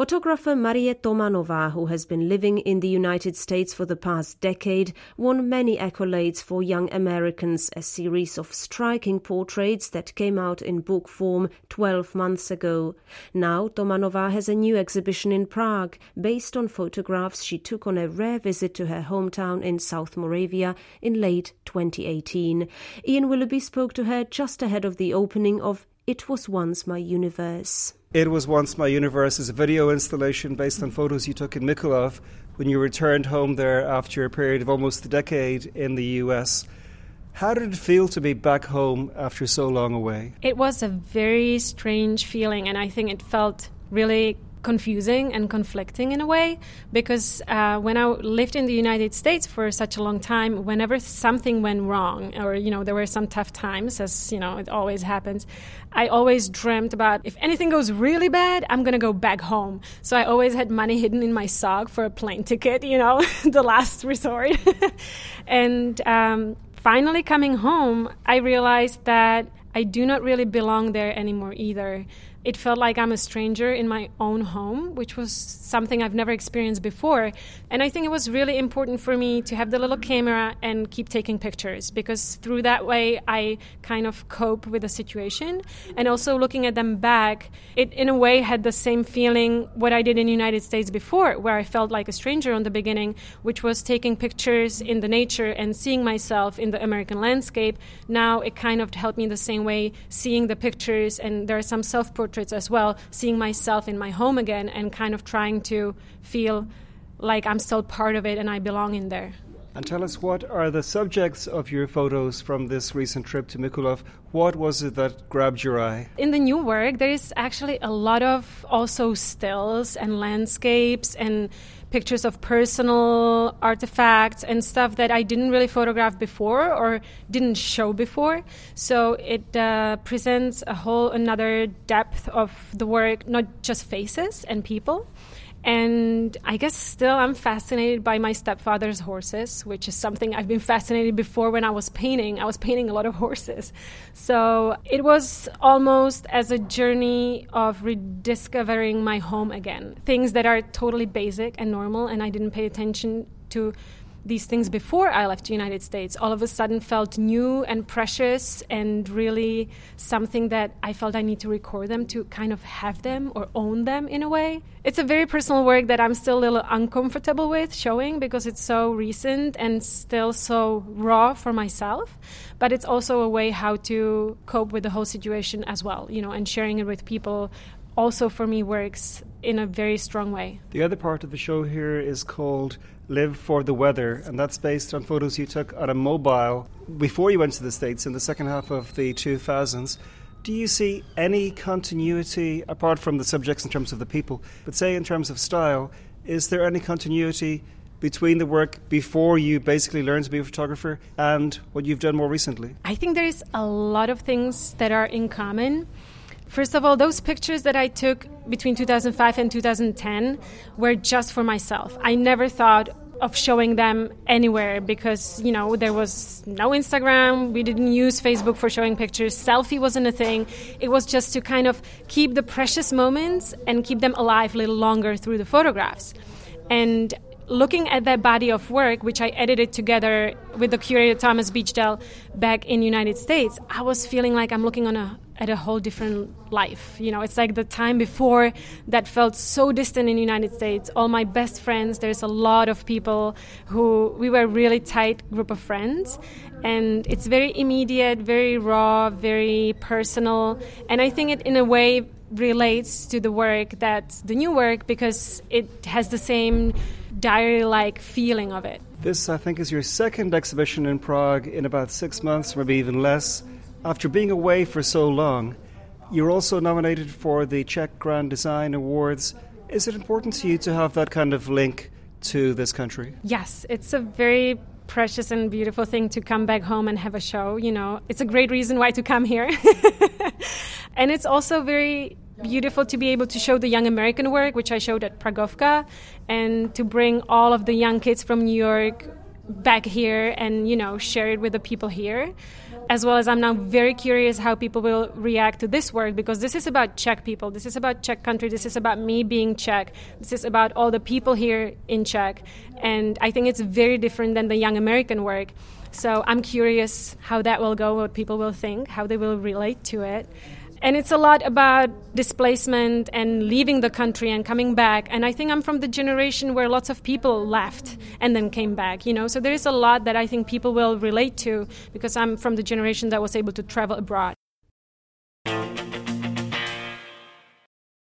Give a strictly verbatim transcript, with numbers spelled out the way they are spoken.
Photographer Marie Tomanová, who has been living in the United States for the past decade, won many accolades for Young Americans, a series of striking portraits that came out in book form twelve months ago. Now Tomanová has a new exhibition in Prague, based on photographs she took on a rare visit to her hometown in South Moravia in late twenty eighteen. Ian Willoughby spoke to her just ahead of the opening of It Was Once My Universe. It Was Once My Universe is a video installation based on photos you took in Mykolaiv when you returned home there after a period of almost a decade in the U S. How did it feel to be back home after so long away? It was a very strange feeling, and I think it felt really confusing and conflicting in a way, because uh, when I lived in the United States for such a long time, whenever something went wrong or, you know, there were some tough times, as, you know, it always happens, I always dreamt about if anything goes really bad, I'm going to go back home. So I always had money hidden in my sock for a plane ticket, you know, the last resort. and um, finally coming home, I realized that I do not really belong there anymore either. It felt like I'm a stranger in my own home, which was something I've never experienced before. And I think it was really important for me to have the little camera and keep taking pictures, because through that way I kind of cope with the situation. And also looking at them back, it in a way had the same feeling what I did in the United States before, where I felt like a stranger on the beginning, which was taking pictures in the nature and seeing myself in the American landscape. Now it kind of helped me the same way, seeing the pictures, and there are some self-portraits as well, seeing myself in my home again and kind of trying to feel like I'm still part of it and I belong in there. And tell us, what are the subjects of your photos from this recent trip to Mykolaiv? What was it that grabbed your eye? In the new work, there is actually a lot of also stills and landscapes and pictures of personal artifacts and stuff that I didn't really photograph before or didn't show before. So it uh, presents a whole another depth of the work, not just faces and people. And I guess still I'm fascinated by my stepfather's horses, which is something I've been fascinated before when I was painting. I was painting a lot of horses. So it was almost as a journey of rediscovering my home again. Things that are totally basic and normal, and I didn't pay attention to these things before I left the United States, all of a sudden felt new and precious and really something that I felt I need to record them to kind of have them or own them in a way. It's a very personal work that I'm still a little uncomfortable with showing because it's so recent and still so raw for myself. But it's also a way how to cope with the whole situation as well, you know, and sharing it with people also for me works in a very strong way. The other part of the show here is called Live for the Weather, and that's based on photos you took on a mobile before you went to the States in the second half of the two thousands. Do you see any continuity, apart from the subjects in terms of the people, but say in terms of style, is there any continuity between the work before you basically learned to be a photographer and what you've done more recently? I think there's a lot of things that are in common. First of all, those pictures that I took between two thousand five and two thousand ten were just for myself. I never thought of showing them anywhere because, you know, there was no Instagram. We didn't use Facebook for showing pictures. Selfie wasn't a thing. It was just to kind of keep the precious moments and keep them alive a little longer through the photographs. And looking at that body of work, which I edited together with the curator Thomas Beachdale back in the United States, I was feeling like I'm looking on a at a whole different life. You know, it's like the time before that felt so distant in the United States. All my best friends, there's a lot of people who, we were a really tight group of friends. And it's very immediate, very raw, very personal. And I think it in a way relates to the work that's the new work because it has the same diary-like feeling of it. This, I think, is your second exhibition in Prague in about six months, maybe even less. After being away for so long, you're also nominated for the Czech Grand Design Awards. Is it important to you to have that kind of link to this country? Yes, it's a very precious and beautiful thing to come back home and have a show. You know, it's a great reason why to come here. And it's also very beautiful to be able to show the young American work, which I showed at Pragovka, and to bring all of the young kids from New York back here and, you know, share it with the people here. as well as I'm now very curious how people will react to this work, because this is about Czech people, this is about Czech country, this is about me being Czech, this is about all the people here in Czech, and I think it's very different than the young American work. So I'm curious how that will go, what people will think, how they will relate to it. And it's a lot about displacement and leaving the country and coming back. And I think I'm from the generation where lots of people left and then came back, you know. So there is a lot that I think people will relate to, because I'm from the generation that was able to travel abroad.